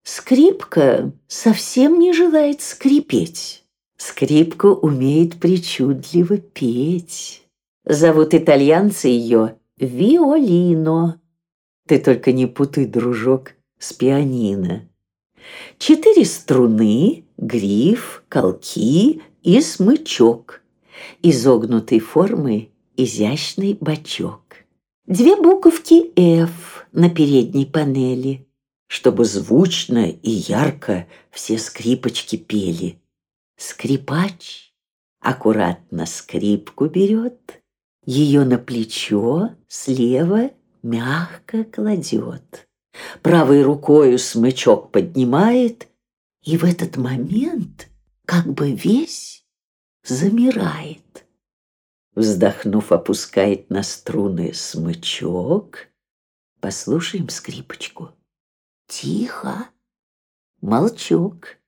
Скрипка совсем не желает скрипеть. Скрипка умеет причудливо петь. Зовут итальянцы ее Виолино. Ты только не путай, дружок, с пианино. 4 струны, гриф, колки и смычок. Изогнутой формы изящный бочок. 2 буковки F на передней панели, чтобы звучно и ярко все скрипочки пели. Скрипач аккуратно скрипку берет, ее на плечо слева мягко кладет. Правой рукою смычок поднимает, и в этот момент как бы весь замирает. Вздохнув, опускает на струны смычок. Послушаем скрипочку. Тихо, молчок.